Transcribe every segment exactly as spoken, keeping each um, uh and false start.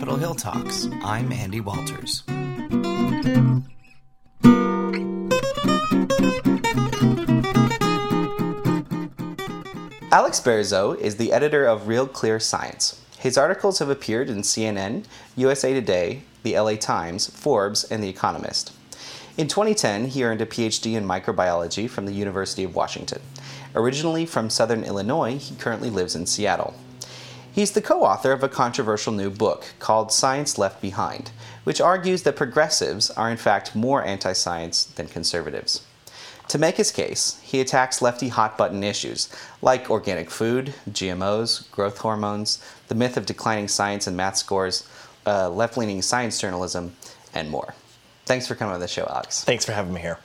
Capitol Hill Talks. I'm Andy Walters. Alex Bearzo is the editor of Real Clear Science. His articles have appeared in C N N, U S A Today, the L A Times, Forbes, and The Economist. In twenty ten, he earned a P H D in microbiology from the University of Washington. Originally from Southern Illinois, he currently lives in Seattle. He's the co-author of a controversial new book called Science Left Behind, which argues that progressives are in fact more anti-science than conservatives. To make his case, he attacks lefty hot-button issues like organic food, G M Os, growth hormones, the myth of declining science and math scores, uh, left-leaning science journalism, and more. Thanks for coming on the show, Alex. Thanks for having me here.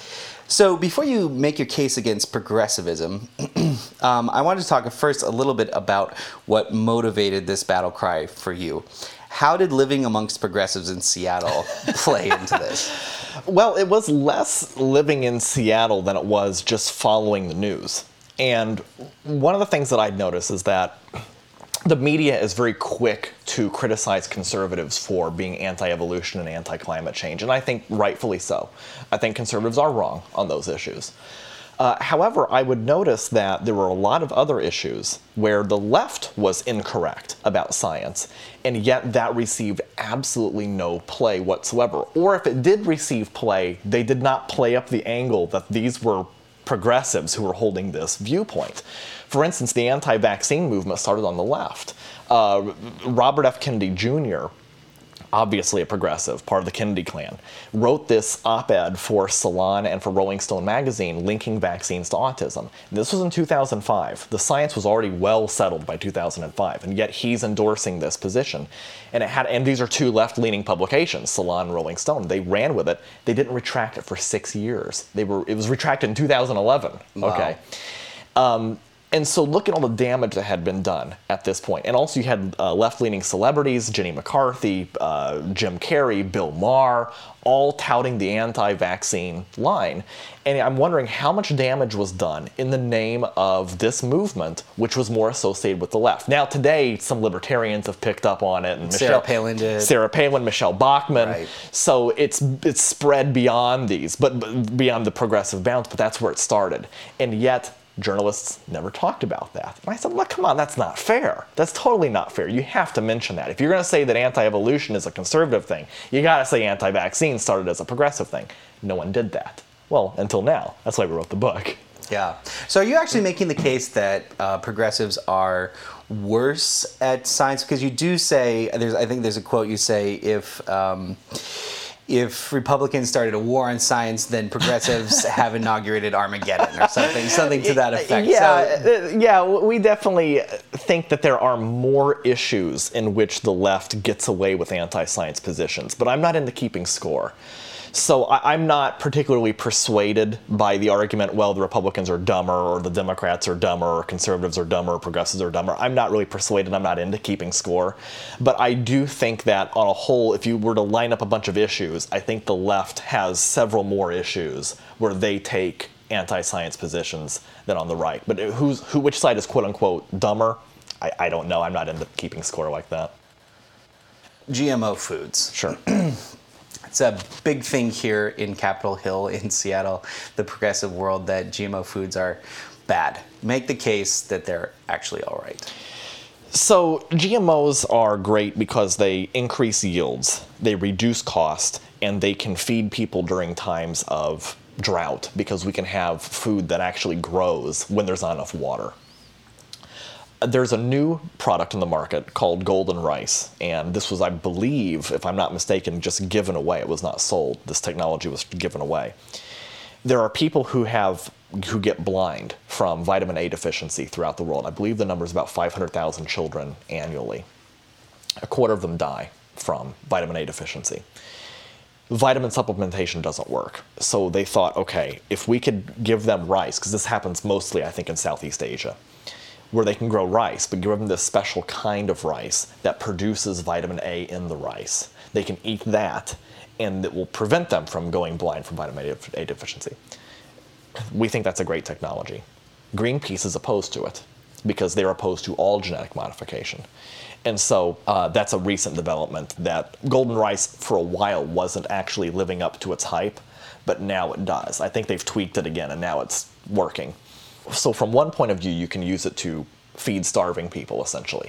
So before you make your case against progressivism, um, I wanted to talk first a little bit about what motivated this battle cry for you. How did living amongst progressives in Seattle play into this? Well, it was less living in Seattle than it was just following the news. And one of the things that I'd noticed is that the media is very quick to criticize conservatives for being anti-evolution and anti-climate change, and I think rightfully so. I think conservatives are wrong on those issues. Uh, however, I would notice that there were a lot of other issues where the left was incorrect about science, and yet that received absolutely no play whatsoever. Or if it did receive play, they did not play up the angle that these were progressives who were holding this viewpoint. For instance, the anti-vaccine movement started on the left. Uh, Robert F. Kennedy Junior, obviously a progressive, part of the Kennedy clan, wrote this op-ed for Salon and for Rolling Stone magazine linking vaccines to autism. This was in two thousand five. The science was already well settled by two thousand five, and yet he's endorsing this position. And it had, and these are two left-leaning publications, Salon and Rolling Stone. They ran with it. They didn't retract it for six years. They were, it was retracted in two thousand eleven. Wow. Okay. Um, And so look at all the damage that had been done at this point. And also you had uh, left-leaning celebrities, Jenny McCarthy, uh, Jim Carrey, Bill Maher, all touting the anti-vaccine line. And I'm wondering how much damage was done in the name of this movement, which was more associated with the left. Now today, some libertarians have picked up on it. And Sarah Michelle, Palin did. Sarah Palin, Michelle Bachmann. Right. So it's it's spread beyond these, but, but beyond the progressive bounds, but that's where it started. And yet, journalists never talked about that. And I said, look, come on, that's not fair. That's totally not fair. You have to mention that. If you're going to say that anti-evolution is a conservative thing, you got to say anti-vaccine started as a progressive thing. No one did that. Well, until now. That's why we wrote the book. Yeah. So are you actually making the case that uh, progressives are worse at science? Because you do say, there's, I think there's a quote you say, if... Um, if Republicans started a war on science, then progressives have inaugurated Armageddon or something, something to that effect. Yeah, so, yeah, we definitely think that there are more issues in which the left gets away with anti-science positions, but I'm not into keeping score. So I, I'm not particularly persuaded by the argument, well, the Republicans are dumber, or the Democrats are dumber, or conservatives are dumber, or progressives are dumber. I'm not really persuaded. I'm not into keeping score. But I do think that on a whole, if you were to line up a bunch of issues, I think the left has several more issues where they take anti-science positions than on the right. But who's, who, which side is quote-unquote dumber? I, I don't know. I'm not into keeping score like that. G M O foods. Sure. It's a big thing here in Capitol Hill in Seattle, the progressive world, that G M O foods are bad. Make the case that they're actually all right. So G M Os are great because they increase yields, they reduce cost, and they can feed people during times of drought because we can have food that actually grows when there's not enough water. There's a new product in the market called Golden Rice, and this was, I believe, if I'm not mistaken, just given away. It was not sold. This technology was given away. There are people who have who get blind from vitamin A deficiency throughout the world. I believe the number is about five hundred thousand children annually. A quarter of them die from vitamin A deficiency. Vitamin supplementation doesn't work. So they thought, okay, if we could give them rice, because this happens mostly, I think, in Southeast Asia, where they can grow rice, but give them this special kind of rice that produces vitamin A in the rice. They can eat that, and it will prevent them from going blind from vitamin A deficiency. We think that's a great technology. Greenpeace is opposed to it because they're opposed to all genetic modification. And so uh, that's a recent development, that golden rice for a while wasn't actually living up to its hype, but now it does. I think they've tweaked it again, and now it's working. So from one point of view, you can use it to feed starving people, essentially.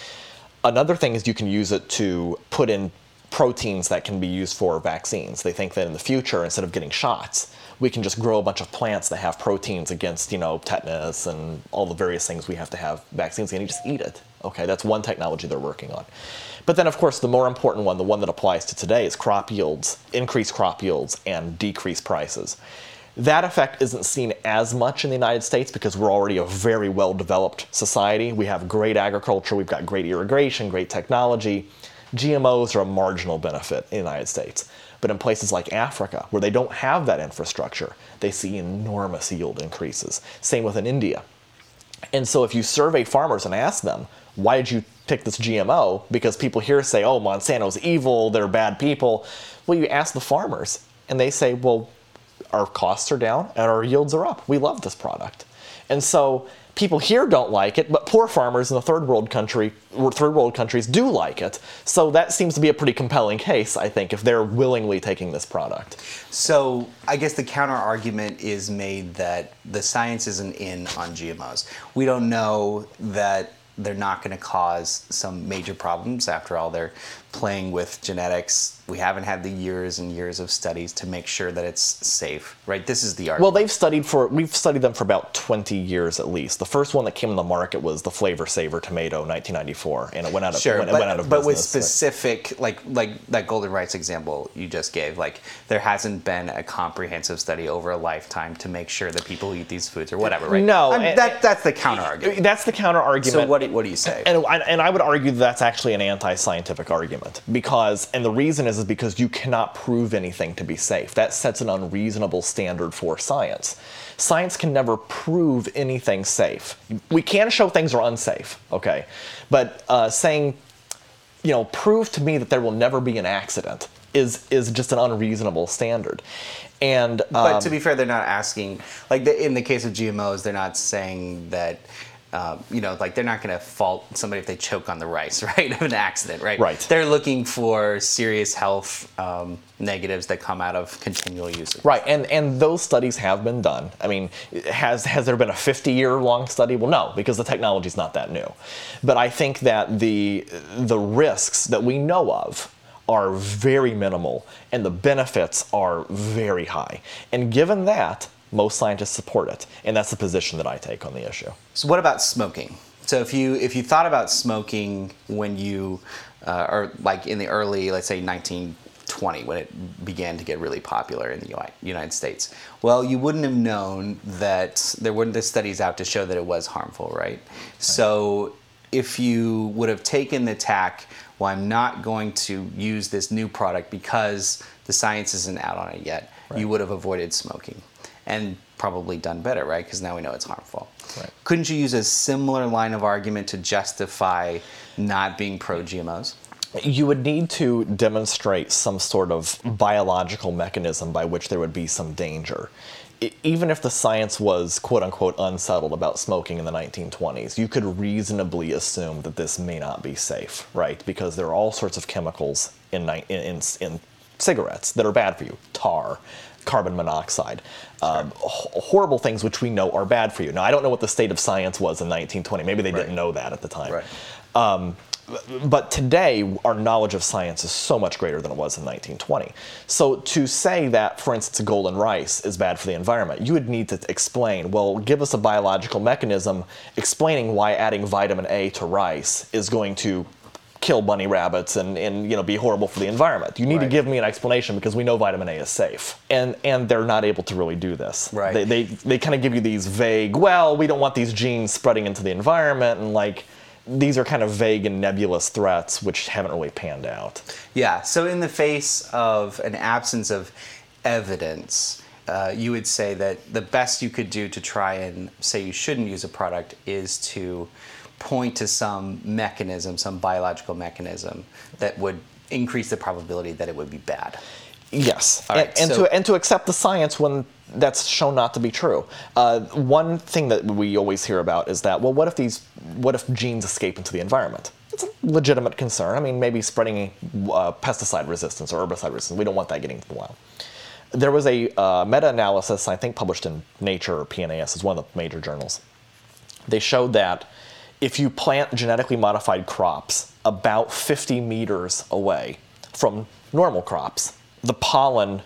Another thing is you can use it to put in proteins that can be used for vaccines. They think that in the future, instead of getting shots, we can just grow a bunch of plants that have proteins against, you know, tetanus and all the various things we have to have vaccines, and you just eat it. Okay, that's one technology they're working on. But then, of course, the more important one, the one that applies to today, is crop yields, increased crop yields, and decreased prices. That effect isn't seen as much in the United States because we're already a very well-developed society. We have great agriculture, we've got great irrigation, great technology. G M Os are a marginal benefit in the United States. But in places like Africa, where they don't have that infrastructure, they see enormous yield increases. Same with in India. And so if you survey farmers and ask them, why did you pick this G M O? Because people here say, oh, Monsanto's evil, they're bad people. Well, you ask the farmers, and they say, well, our costs are down and our yields are up. We love this product. And so people here don't like it, but poor farmers in the third world country, third world countries do like it. So that seems to be a pretty compelling case, I think, if they're willingly taking this product. So I guess the counter argument is made that the science isn't in on G M Os. We don't know that they're not going to cause some major problems. After all, they're playing with genetics. We haven't had the years and years of studies to make sure that it's safe, right? This is the argument. Well, they've studied for, we've studied them for about twenty years at least. The first one that came on the market was the Flavor Saver tomato, nineteen ninety-four, and it went out of, sure, went, but, it went out of but business. with specific, like like that golden rice example you just gave, like there hasn't been a comprehensive study over a lifetime to make sure that people who eat these foods or whatever, right? No, I mean, and, that that's the counter argument. That's the counter argument. So what do, what do you say? And, and I would argue that that's actually an anti-scientific argument, because, and the reason is, is because you cannot prove anything to be safe. That sets an unreasonable standard for science. Science can never prove anything safe. We can show things are unsafe, okay? But uh, saying, you know, prove to me that there will never be an accident is is just an unreasonable standard. And um, but to be fair, they're not asking, like the, in the case of G M Os, they're not saying that, um, you know, like they're not going to fault somebody if they choke on the rice, right, of an accident, right? Right. They're looking for serious health um, negatives that come out of continual use. Right, and and those studies have been done. I mean, has has there been a fifty-year-long study? Well, no, because the technology's not that new. But I think that the the risks that we know of are very minimal, and the benefits are very high. And given that, most scientists support it, and that's the position that I take on the issue. So what about smoking? So if you if you thought about smoking when you, uh, or like in the early, let's say nineteen twenty, when it began to get really popular in the United States, well, you wouldn't have known that there weren't the studies out to show that it was harmful, right? Right. So if you would have taken the tack, well, I'm not going to use this new product because the science isn't out on it yet, right, you would have avoided smoking and probably done better, right? Because now we know it's harmful. Right. Couldn't you use a similar line of argument to justify not being pro-G M Os? You would need to demonstrate some sort of biological mechanism by which there would be some danger. Even if the science was quote-unquote unsettled about smoking in the nineteen twenties, you could reasonably assume that this may not be safe, right? Because there are all sorts of chemicals in, in, in cigarettes that are bad for you. Tar, carbon monoxide, um, horrible things which we know are bad for you. Now, I don't know what the state of science was in nineteen twenty. Maybe they Right. didn't know that at the time. Right. Um, but today, our knowledge of science is so much greater than it was in nineteen twenty. So to say that, for instance, golden rice is bad for the environment, you would need to explain, well, give us a biological mechanism explaining why adding vitamin A to rice is going to kill bunny rabbits and, and you know, be horrible for the environment. You need Right. to give me an explanation because we know vitamin A is safe. And and they're not able to really do this. Right. They, they, they kind of give you these vague, well, we don't want these genes spreading into the environment, and like, these are kind of vague and nebulous threats which haven't really panned out. Yeah, so in the face of an absence of evidence, uh, you would say that the best you could do to try and say you shouldn't use a product is to point to some mechanism, some biological mechanism that would increase the probability that it would be bad. Yes, All right, and, and so- to and to accept the science when that's shown not to be true. Uh, one thing that we always hear about is that, well, what if these, what if genes escape into the environment? it's a legitimate concern. I mean, maybe spreading uh, pesticide resistance or herbicide resistance. We don't want that getting into the wild. There was a uh, meta-analysis, I think published in Nature or P N A S, is one of the major journals. They showed that if you plant genetically modified crops about fifty meters away from normal crops, the pollen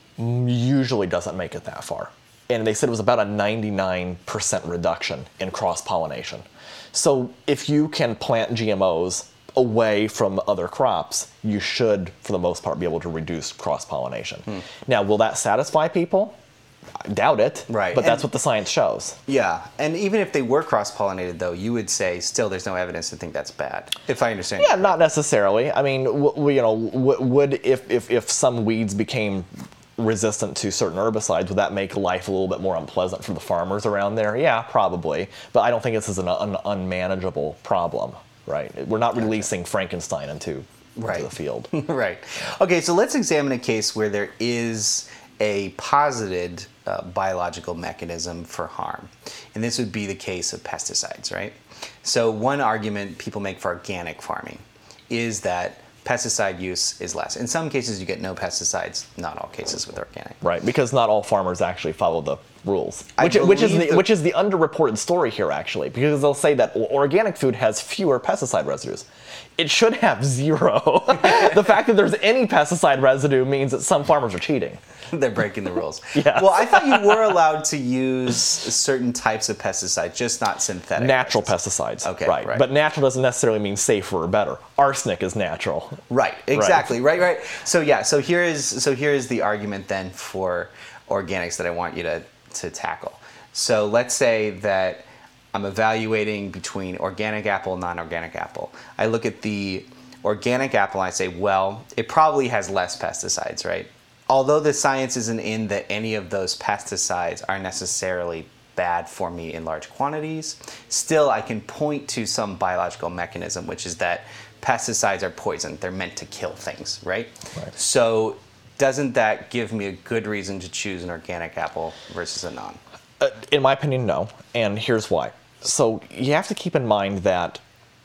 usually doesn't make it that far. And they said it was about a ninety-nine percent reduction in cross-pollination. So if you can plant G M Os away from other crops, you should, for the most part, be able to reduce cross-pollination. Hmm. Now, will that satisfy people? I doubt it, right. But and, that's what the science shows. Yeah, and even if they were cross-pollinated, though, you would say still there's no evidence to think that's bad, if I understand. Yeah, not necessarily. I mean, w- you know, w- would if, if if some weeds became resistant to certain herbicides, would that make life a little bit more unpleasant for the farmers around there? Yeah, probably. But I don't think this is an, an unmanageable problem, right? We're not releasing Frankenstein into, right. into the field. Right. Okay, so let's examine a case where there is a posited uh, biological mechanism for harm. And this would be the case of pesticides, right? So one argument people make for organic farming is that pesticide use is less. In some cases, you get no pesticides. Not all cases with organic. Right, because not all farmers actually follow the rules. I Which, which is the, the- which is the underreported story here, actually, because they'll say that well, organic food has fewer pesticide residues. It should have zero. The fact that there's any pesticide residue means that some farmers are cheating. They're breaking the rules. Yes. Well, I thought you were allowed to use certain types of pesticides, just not synthetic. Natural pesticides. Okay, right. right. But natural doesn't necessarily mean safer or better. Arsenic is natural. Right, exactly. Right, right. So yeah, so here is so here is the argument then for organics that I want you to, to tackle. So let's say that I'm evaluating between organic apple and non-organic apple. I look at the organic apple and I say, well, it probably has less pesticides, right? Although the science isn't in that any of those pesticides are necessarily bad for me in large quantities, still I can point to some biological mechanism, which is that pesticides are poison. They're meant to kill things, right? Right. So doesn't that give me a good reason to choose an organic apple versus a non? Uh, in my opinion, no. And here's why. So you have to keep in mind that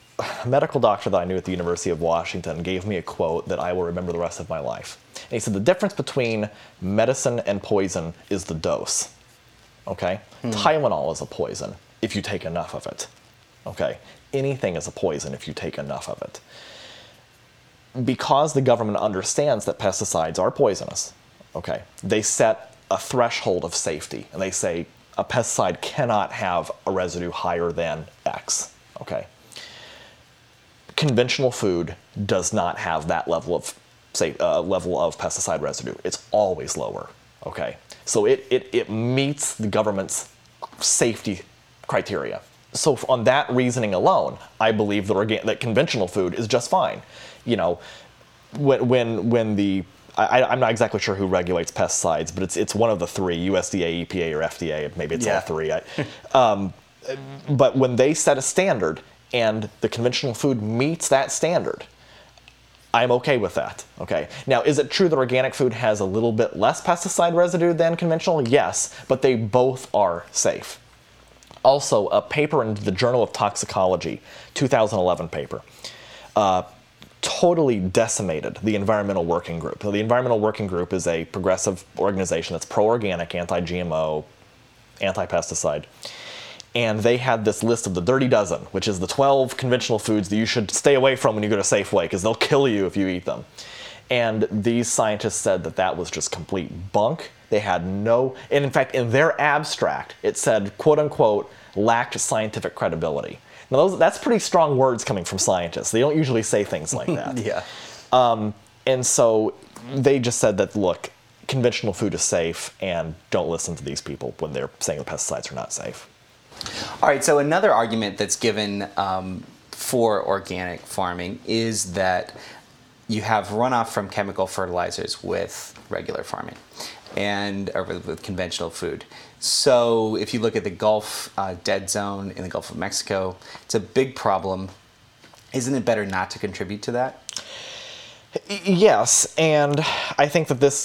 a medical doctor that I knew at the University of Washington gave me a quote that I will remember the rest of my life. And he said, the difference between medicine and poison is the dose. Okay? Hmm. Tylenol is a poison if you take enough of it. Okay? Anything is a poison if you take enough of it. Because the government understands that pesticides are poisonous, okay, they set a threshold of safety. And they say a pesticide cannot have a residue higher than X. Okay? Conventional food does not have that level of say uh, level of pesticide residue. It's always lower. Okay, so it it it meets the government's safety criteria. So on that reasoning alone, I believe that organ- that conventional food is just fine. You know, when when when the I, I'm not exactly sure who regulates pesticides, but it's it's one of the three: U S D A, E P A, or F D A. Maybe it's yeah. all three. I, um, but when they set a standard and the conventional food meets that standard, I'm okay with that. Okay. Now, is it true that organic food has a little bit less pesticide residue than conventional? Yes, but they both are safe. Also, a paper in the Journal of Toxicology, two thousand eleven paper, uh, totally decimated the Environmental Working Group. So the Environmental Working Group is a progressive organization that's pro-organic, anti-G M O, anti-pesticide. And they had this list of the dirty dozen, which is the twelve conventional foods that you should stay away from when you go to Safeway, because they'll kill you if you eat them. And these scientists said that that was just complete bunk. They had no, and in fact, in their abstract, it said, quote unquote, lacked scientific credibility. Now, those, that's pretty strong words coming from scientists. They don't usually say things like that. Yeah. Um, and so they just said that, look, conventional food is safe, and don't listen to these people when they're saying the pesticides are not safe. All right, so another argument that's given um, for organic farming is that you have runoff from chemical fertilizers with regular farming and or with, with conventional food. So if you look at the Gulf uh, dead zone in the Gulf of Mexico, it's a big problem. Isn't it better not to contribute to that? Yes, and I think that this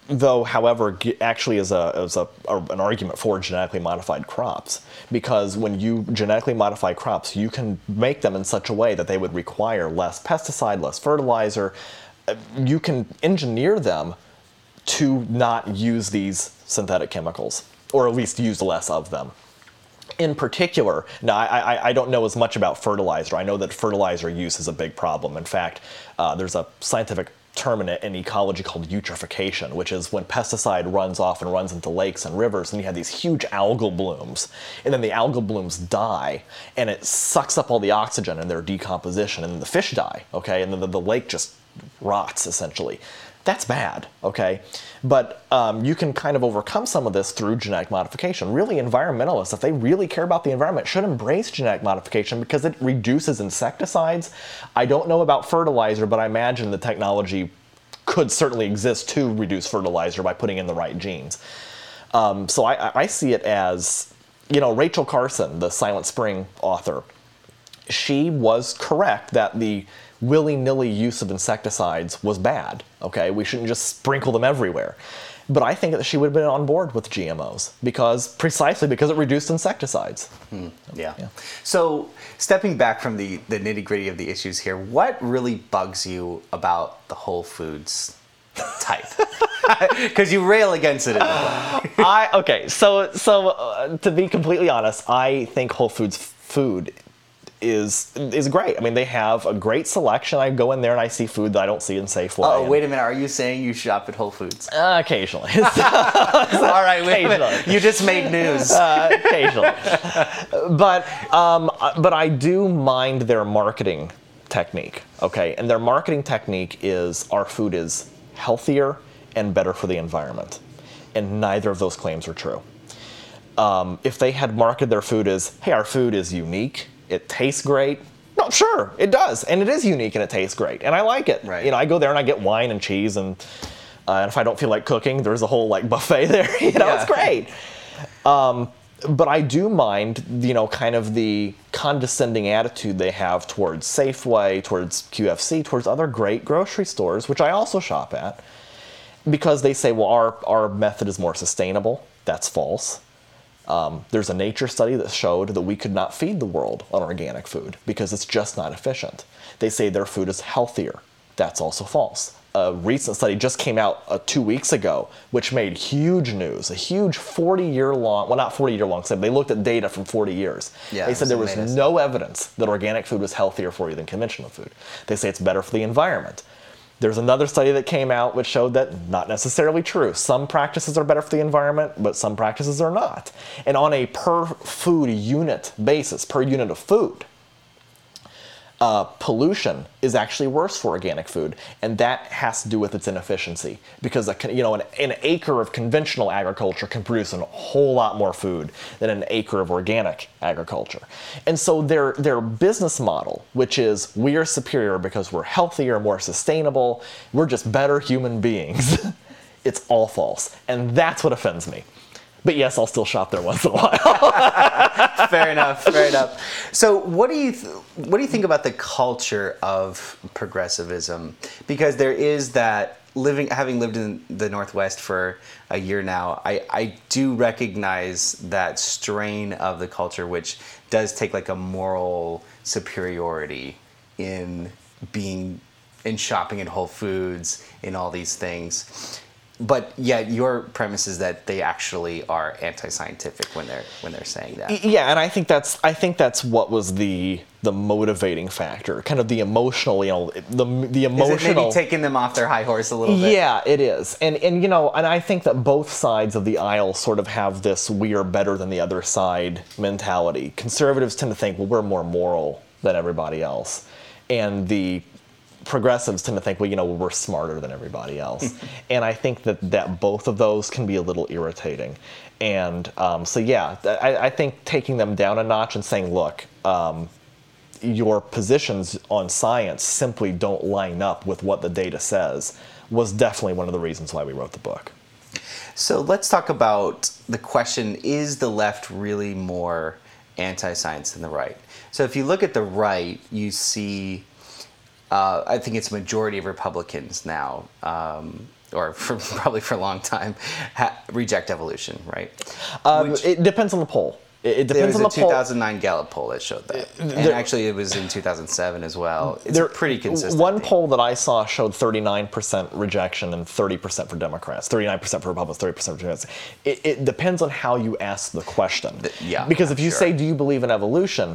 though, however, ge- actually is a is a, a an argument for genetically modified crops, because when you genetically modify crops, you can make them in such a way that they would require less pesticide, less fertilizer. Uh, You can engineer them to not use these synthetic chemicals, or at least use less of them. In particular, now I, I, I don't know as much about fertilizer. I know that fertilizer use is a big problem. In fact, uh, there's a scientific term in, in ecology called eutrophication, which is when pesticide runs off and runs into lakes and rivers, and you have these huge algal blooms, and then the algal blooms die, and it sucks up all the oxygen in their decomposition, and then the fish die, okay, and then the, the lake just rots, essentially. That's bad, okay? But um, you can kind of overcome some of this through genetic modification. Really, environmentalists, if they really care about the environment, should embrace genetic modification because it reduces insecticides. I don't know about fertilizer, but I imagine the technology could certainly exist to reduce fertilizer by putting in the right genes. Um, so I, I see it as, you know, Rachel Carson, the Silent Spring author, she was correct that the willy-nilly use of insecticides was bad, okay? We shouldn't just sprinkle them everywhere. But I think that she would have been on board with G M Os because precisely because it reduced insecticides. Hmm, yeah. yeah. So stepping back from the, the nitty-gritty of the issues here, what really bugs you about the Whole Foods type? Because you rail against it in the book. I okay, so so uh, to be completely honest, I think Whole Foods food is is great. I mean, they have a great selection. I go in there and I see food that I don't see in Safeway. Oh, and, wait a minute. Are you saying you shop at Whole Foods? Uh, occasionally. All right, wait a minute. You just made news. Uh, occasionally. But um, but I do mind their marketing technique. Okay, and their marketing technique is our food is healthier and better for the environment, and neither of those claims are true. Um, if they had marketed their food as, hey, our food is unique, it tastes great. No, sure, it does, and it is unique and it tastes great, and I like it. Right. You know, I go there and I get wine and cheese, and uh, and if I don't feel like cooking, there's a whole like buffet there. You know, Yeah. It's great. Um, but I do mind, you know, kind of the condescending attitude they have towards Safeway, towards Q F C, towards other great grocery stores, which I also shop at, because they say, well, our our method is more sustainable. That's false. Um, there's a Nature study that showed that we could not feed the world on organic food because it's just not efficient. They say their food is healthier. That's also false. A recent study just came out uh, two weeks ago, which made huge news. A huge forty-year long, well, not forty-year long study. They looked at data from forty years. Yeah, they said there was latest. no evidence that organic food was healthier for you than conventional food. They say it's better for the environment. There's another study that came out which showed that not necessarily true. Some practices are better for the environment, but some practices are not. And on a per food unit basis, per unit of food, uh, pollution is actually worse for organic food, and that has to do with its inefficiency. Because a, con- you know, an, an acre of conventional agriculture can produce a whole lot more food than an acre of organic agriculture. And so their their business model, which is we are superior because we're healthier, more sustainable, we're just better human beings, it's all false. And that's what offends me. But yes, I'll still shop there once in a while. Fair enough. Fair enough. So, what do you th- what do you think about the culture of progressivism? Because there is that living, having lived in the Northwest for a year now, I I do recognize that strain of the culture, which does take like a moral superiority in being in shopping at Whole Foods, in all these things. But yet, your premise is that they actually are anti-scientific when they're when they're saying that. Yeah, and I think that's I think that's what was the the motivating factor, kind of the emotional, you know, the the emotional. Is it maybe taking them off their high horse a little bit? Yeah, it is, and and you know, and I think that both sides of the aisle sort of have this "we are better than the other side" mentality. Conservatives tend to think, well, we're more moral than everybody else, and the progressives tend to think, well, you know, we're smarter than everybody else. And I think that, that both of those can be a little irritating. And um, so, yeah, I, I think taking them down a notch and saying, look, um, your positions on science simply don't line up with what the data says was definitely one of the reasons why we wrote the book. So let's talk about the question, is the left really more anti-science than the right? So if you look at the right, you see... Uh, I think it's a majority of Republicans now um, or for, probably for a long time, ha- reject evolution, right? Um, Which, it depends on the poll. It, it there depends was on a the poll. two thousand nine Gallup poll that showed that. And There- actually, it was in two thousand seven as well. It's There- pretty consistent. One poll that I saw showed thirty-nine percent rejection and thirty percent for Democrats, thirty-nine percent for Republicans, thirty percent for Democrats. It, it depends on how you ask the question. The- yeah, Because if you sure. say, do you believe in evolution?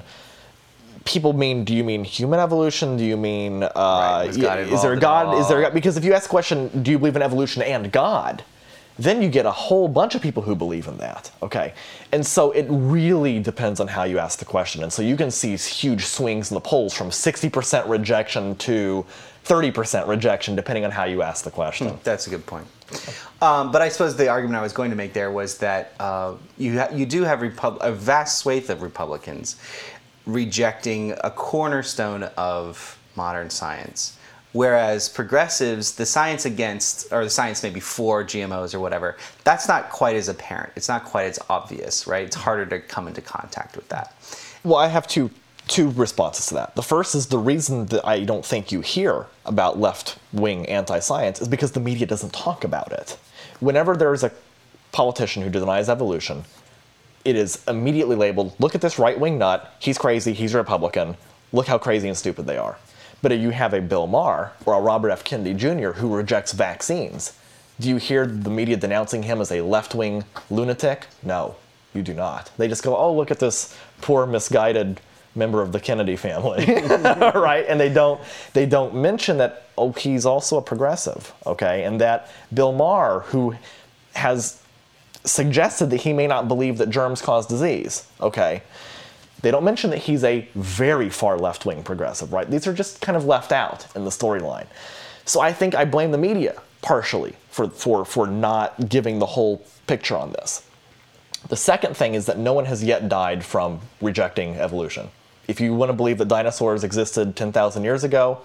People mean, do you mean human evolution? Do you mean, uh, Right, was God is there a involved at God? Is there a all? God? Because if you ask the question, do you believe in evolution and God? Then you get a whole bunch of people who believe in that, okay? And so it really depends on how you ask the question. And so you can see huge swings in the polls from sixty percent rejection to thirty percent rejection, depending on how you ask the question. That's a good point. Um, but I suppose the argument I was going to make there was that uh, you ha- you do have Repub- a vast swathe of Republicans rejecting a cornerstone of modern science, whereas progressives, the science against, or the science maybe for G M Os or whatever, that's not quite as apparent. It's not quite as obvious, right? It's harder to come into contact with that. Well, I have two two responses to that. The first is the reason that I don't think you hear about left-wing anti-science is because the media doesn't talk about it. Whenever there's a politician who denies evolution, it is immediately labeled, look at this right-wing nut, he's crazy, he's a Republican, look how crazy and stupid they are. But if you have a Bill Maher or a Robert F. Kennedy Junior who rejects vaccines, do you hear the media denouncing him as a left-wing lunatic? No, you do not. They just go, oh, look at this poor, misguided member of the Kennedy family, right? And they don't they don't mention that, oh, he's also a progressive, okay? And that Bill Maher, who has suggested that he may not believe that germs cause disease, okay? They don't mention that he's a very far left-wing progressive, right? These are just kind of left out in the storyline. So I think I blame the media partially for, for, for not giving the whole picture on this. The second thing is that no one has yet died from rejecting evolution. If you want to believe that dinosaurs existed ten thousand years ago,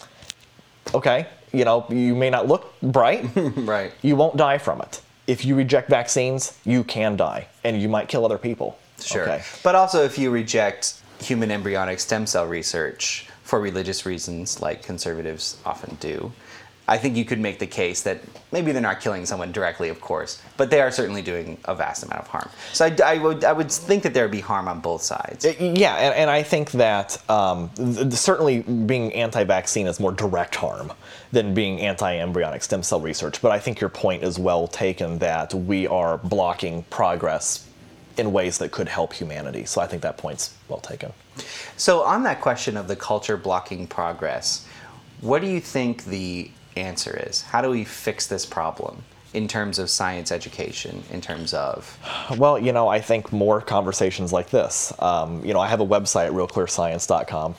okay, you know, you may not look bright. Right. You won't die from it. If you reject vaccines, you can die, and you might kill other people. Sure. Okay. But also if you reject human embryonic stem cell research for religious reasons, like conservatives often do, I think you could make the case that maybe they're not killing someone directly, of course, but they are certainly doing a vast amount of harm. So I, I would, I would think that there would be harm on both sides. Yeah, and, and I think that um, th- certainly being anti-vaccine is more direct harm than being anti-embryonic stem cell research. But I think your point is well taken that we are blocking progress in ways that could help humanity. So I think that point's well taken. So on that question of the culture blocking progress, what do you think the answer is? How do we fix this problem in terms of science education, in terms of... Well, you know, I think more conversations like this. Um, you know, I have a website, real clear science dot com,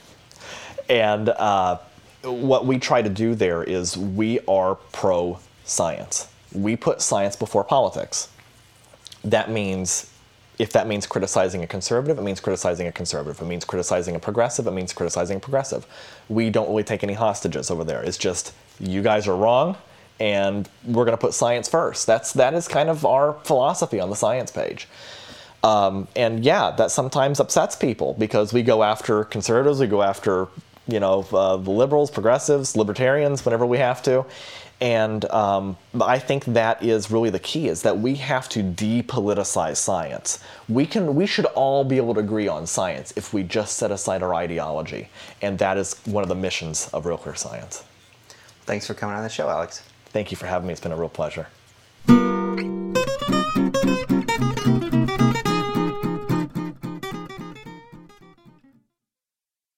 and uh, what we try to do there is we are pro-science. We put science before politics. That means, if that means criticizing a conservative, it means criticizing a conservative. If it means criticizing a progressive, it means criticizing a progressive. We don't really take any hostages over there. It's just, you guys are wrong, and we're going to put science first. That's that is kind of our philosophy on the science page. Um, and yeah, that sometimes upsets people because we go after conservatives, we go after, you know, uh, the liberals, progressives, libertarians, whenever we have to. And um, I think that is really the key, is that we have to depoliticize science. We can, we should all be able to agree on science if we just set aside our ideology. And that is one of the missions of Real Clear Science. Thanks for coming on the show, Alex. Thank you for having me. It's been a real pleasure.